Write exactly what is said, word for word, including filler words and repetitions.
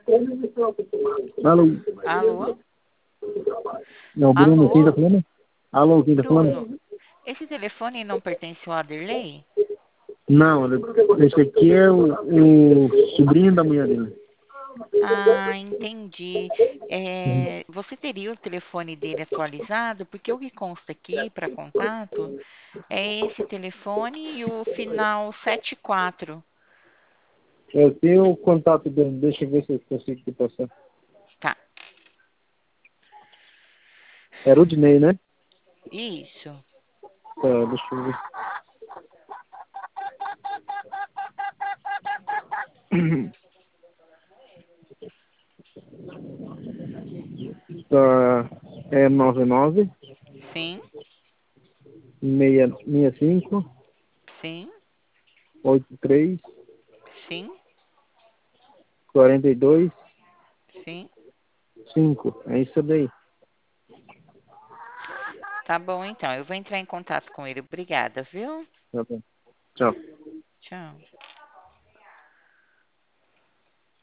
Alô? Alô? Não, Bruno, quem tá Alô? falando? Alô, quem tá Bruno, falando? esse telefone não pertence ao Aderley? Não, esse aqui é o, o sobrinho da mulher dele. Ah, entendi. É, você teria o telefone dele atualizado? Porque o que consta aqui para contato é esse telefone e o final setenta e quatro. Eu tenho o contato dele, deixa eu ver se eu consigo te passar. Tá, É Rudney, né? isso. Tá, deixa eu ver. Tá, é nove nove, Sim, seis cinco, sim, oito três, sim, quatro dois, sim. cinco. É isso daí. Tá bom, então. Eu vou entrar em contato com ele. Obrigada, viu? Tá bom. Tchau. Tchau.